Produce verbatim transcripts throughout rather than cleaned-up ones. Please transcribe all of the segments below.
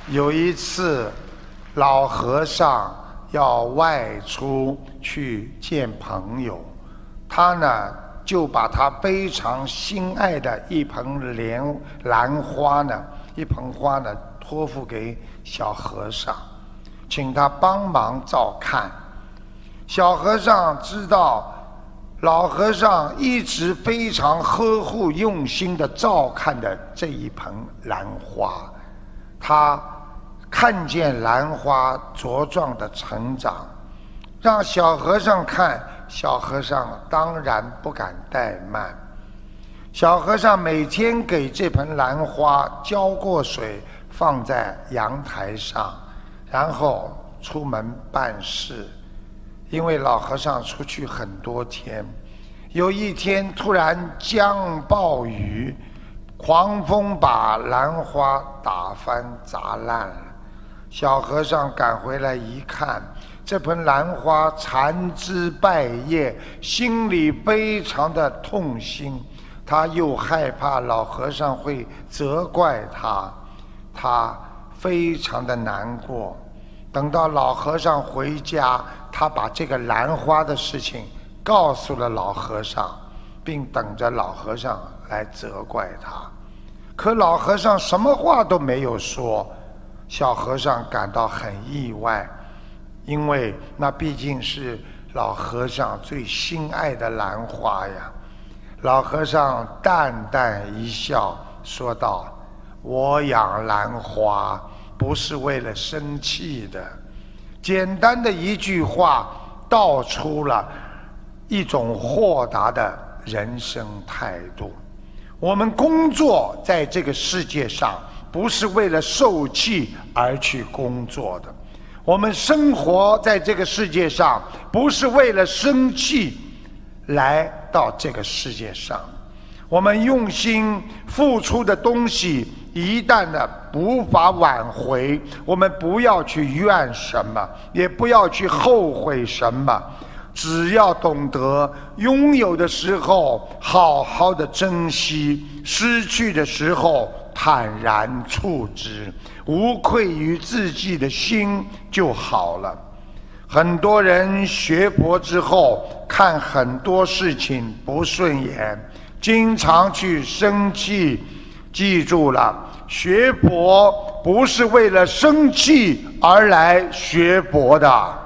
有一次，老和尚要外出去见朋友，他呢就把他非常心爱的一盆莲兰花呢，一盆花呢托付给小和尚，请他帮忙照看。小和尚知道老和尚一直非常呵护用心的照看的这一盆兰花，他看见兰花茁壮的成长，让小和尚看，小和尚当然不敢怠慢。小和尚每天给这盆兰花浇过水，放在阳台上，然后出门办事。因为老和尚出去很多天，有一天突然降暴雨，狂风把兰花打翻砸烂了。小和尚赶回来一看，这盆兰花残枝败叶，心里非常的痛心。他又害怕老和尚会责怪他，他非常的难过。等到老和尚回家，他把这个兰花的事情告诉了老和尚，并等着老和尚来责怪他。可老和尚什么话都没有说。小和尚感到很意外，因为那毕竟是老和尚最心爱的兰花呀。老和尚淡淡一笑，说道：“我养兰花不是为了生气的。”简单的一句话，道出了一种豁达的人生态度。我们工作在这个世界上，不是为了受气而去工作的；我们生活在这个世界上，不是为了生气来到这个世界上。我们用心付出的东西，一旦呢无法挽回，我们不要去怨什么，也不要去后悔什么，只要懂得拥有的时候好好的珍惜，失去的时候坦然处之，无愧于自己的心就好了。很多人学佛之后，看很多事情不顺眼，经常去生气。记住了，学佛不是为了生气而来学佛的。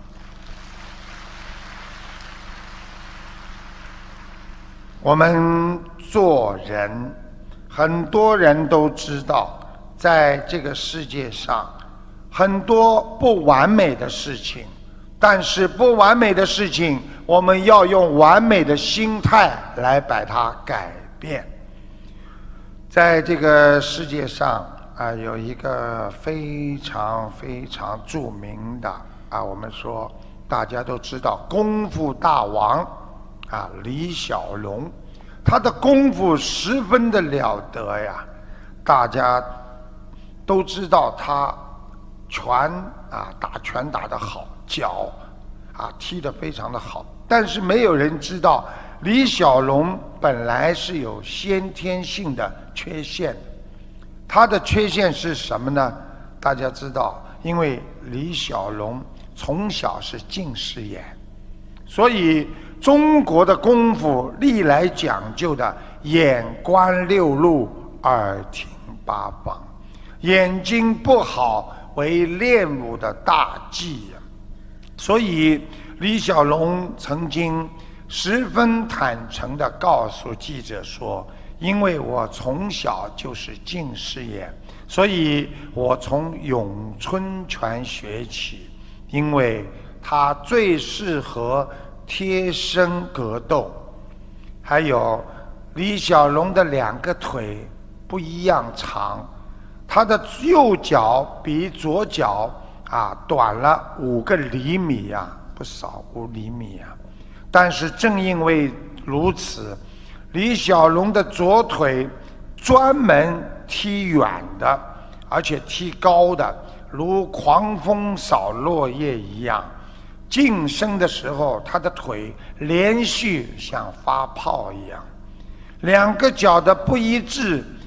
我们做人，很多人都知道，在这个世界上很多不完美的事情，但是不完美的事情，我们要用完美的心态来把它改变。在这个世界上啊，有一个非常非常著名的啊，我们说大家都知道功夫大王啊，李小龙，他的功夫十分的了得呀，大家都知道他拳啊打拳打得好，脚啊踢得非常的好，但是没有人知道李小龙本来是有先天性的缺陷。他的缺陷是什么呢？大家知道，因为李小龙从小是近视眼，所以中国的功夫历来讲究的眼观六路，耳听八方，眼睛不好为练武的大忌。所以李小龙曾经十分坦诚地告诉记者说，因为我从小就是近视眼，所以我从咏春拳学起，因为它最适合贴身格斗。还有李小龙的两个腿不一样长，他的右脚比左脚啊短了五个厘米啊，不少，五厘米啊。但是正因为如此，李小龙的左腿专门踢远的，而且踢高的，如狂风扫落叶一样。近身的时候，他的腿连续像发炮一样。两个脚的不一致，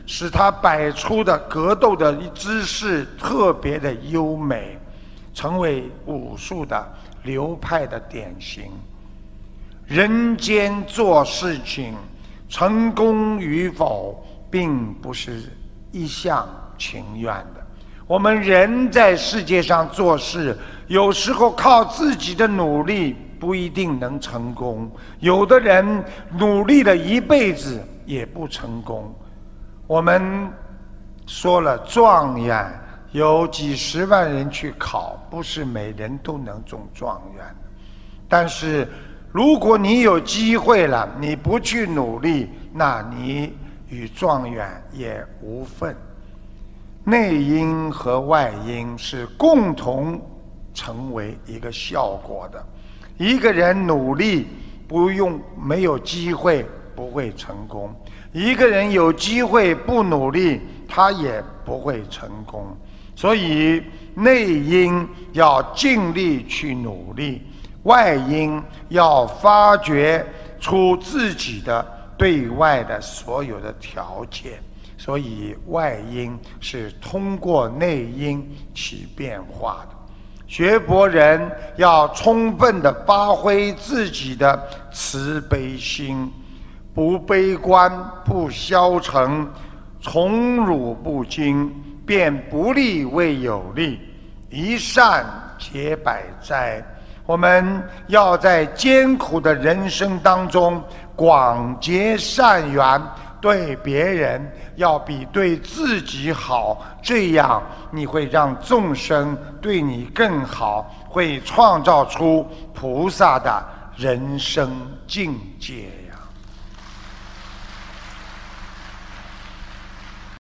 使他摆出的格斗的姿势特别的优美，成为武术的流派的典型。人间做事情，成功与否并不是一厢情愿的。我们人在世界上做事，有时候靠自己的努力不一定能成功，有的人努力了一辈子也不成功。我们说了，状元有几十万人去考，不是每人都能中状元的。但是如果你有机会了，你不去努力，那你与状元也无分。内因和外因是共同成为一个效果的。一个人努力不用没有机会不会成功，一个人有机会不努力他也不会成功。所以内因要尽力去努力，外因要发掘出自己的对外的所有的条件。所以外因是通过内因起变化的。学佛人要充分地发挥自己的慈悲心，不悲观不消沉，宠辱不惊，变不利为有利，一善解百灾。我们要在艰苦的人生当中广结善缘，对别人要比对自己好，这样你会让众生对你更好，会创造出菩萨的人生境界。